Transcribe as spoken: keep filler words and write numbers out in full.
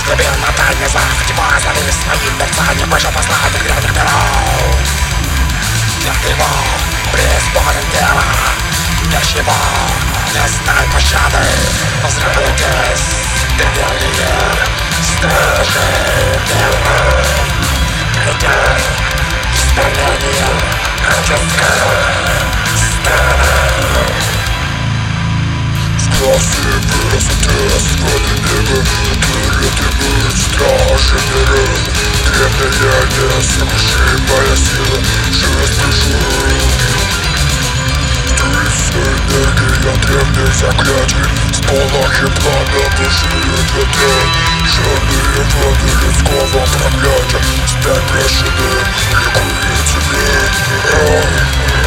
глубин натальный зах, тьма завис своим мерцанием, выше посланных древних миров. Нет его, преисподен тела, ничего, не знай пощады. Возвратитесь, древние стражи мира. Придет исполнение отцовской стороны. Сквозь высоты своды неба, открыты быть стражи мира. Древняя несокрушимая сила, жизнь пришел. Струится энергия древних заклятий, сполохи пламя бушует ветер. Черные воды людского проклятия, спят бешеные, ликует земля.